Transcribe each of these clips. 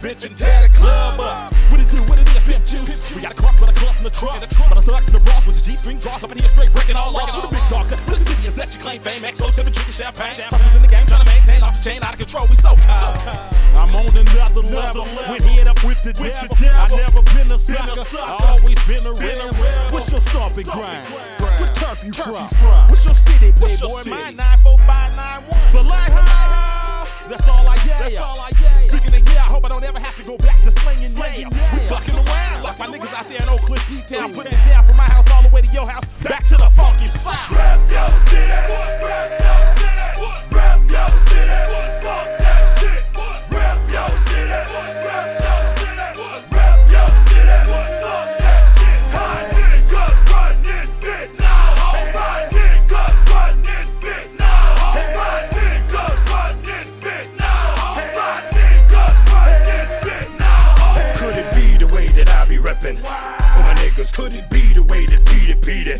bitch and tear the club up. What it do, what it is, pimp juice. We got a crunk with a clutch in the truck. But the thugs and the bras with your G-string draws up in here straight breaking all off. Who the big dogs at? What is the city is that you claim fame? XO sipping, drinking champagne. Hustlers in the game trying to maintain off the chain, out of control. We so cold. I'm on another level. We're head up with the devil. I never been a sucker. I always been a real. What's your stomping grind? What turf you from? What's your city, playboy? Mine 94591. For life, that's all I get. Speaking of I hope I don't ever have to go back to slinging yeah. We fucking around like my niggas out there in Oak Cliff, D-Town, putting it down from my house all the way to your house, back to the funky south. Rap your city, rap your city, rap your city, fuck that shit. Rap your city, rap your city, rap your city, fuck that shit. My nigga run this bitch now. My nigga run this bitch now. My nigga run this bitch now. My nigga run this bitch now. Could it be the way that I be reppin'? For my niggas, could it be the way that Petey?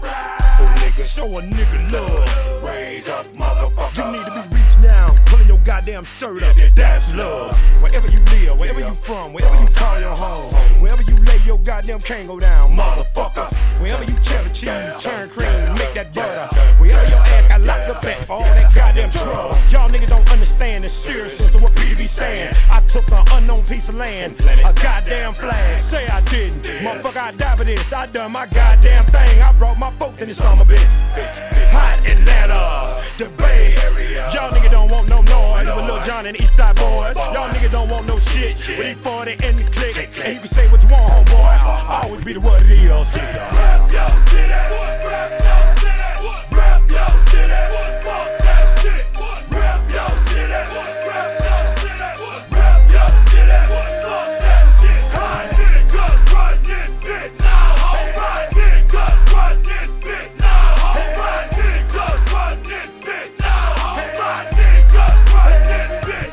Oh nigga, show a nigga love. Raise up, motherfucker. You need to be reached now, pulling your goddamn shirt up. That's love. Wherever you live, wherever you from, wherever you call your home, wherever you lay your goddamn cane go down, motherfucker. Wherever you cheddar cheese, turn cream, make that butter. Wherever your ass got locked up at for all that goddamn trouble. Y'all niggas don't understand the seriousness of what Petey be saying. I took an unknown piece of land, a goddamn flag. Say I didn't, motherfucker, I die for this. I done my goddamn thing. I brought my folks in this summer, bitch. Hot Atlanta, the Bay Area. Y'all niggas don't want no noise with Lil Jon and the East Side Boys. Y'all niggas don't want no shit with E40 and the click. And you can say what you want, homeboy. I'll always be the what it is. Rap your city, rap your city, rap your city, fuck that shit. Rap your city, rap your city, rap your city, fuck that shit. My nigga run this bitch now. My nigga run this bitch now. My nigga run this bitch now. My nigga run this bitch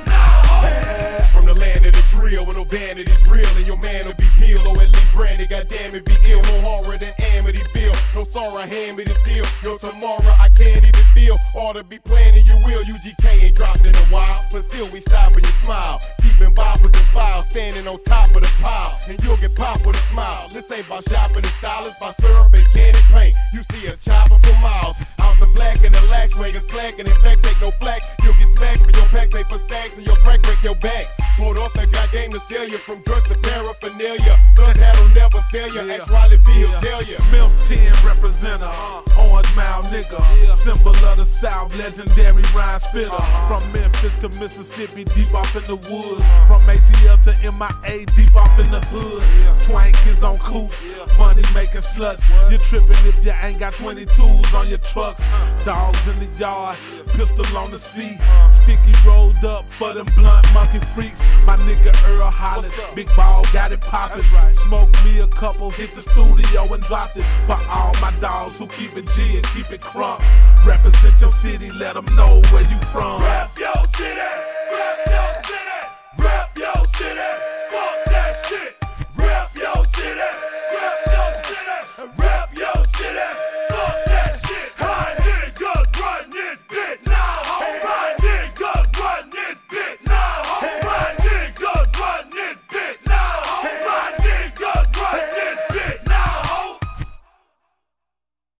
now. From the land of the trio, with no vanity's real, and your man will be peeled, or at least branded. Goddamn it, be ill, no horror than Amityville. No sorrow, hand me the steel. Yo, tomorrow I can't even feel. Ought to be planning your will. UGK ain't dropped in a while, but still we stopping your smile. Keeping boppers and files, standing on top of the pile, and you'll get popped with a smile. This ain't about shopping and stylists, by syrup and candy paint. You see us chopping for miles. Out the black and the lax, swingers clacking. In fact, take no flack. You'll get smacked for your pack paper stacks, and your crack break your back. Pulled off the goddamn to sell you, from drugs to paraphernalia. Blood hat'll never fail you. Ask Riley B, he'll tell you. Milf 10 representer, orange mouth nigga, symbol of the South, legendary rhyme spitter. From Memphis to Mississippi, deep off in the woods. From ATL to MIA, deep off in the hood. Twankins on coops, money making sluts. You're tripping if you ain't got 22s on your trucks. Dogs in the yard, pistol on the seat. Sticky rolled up for them blunt monkey freaks. My nigga Earl Hollis, big ball got it poppin'. Smoke me a couple, hit the studio and dropped it. For all my dogs who keep it G and keep it crunk. Represent your city, let them know where you from. Rap your city.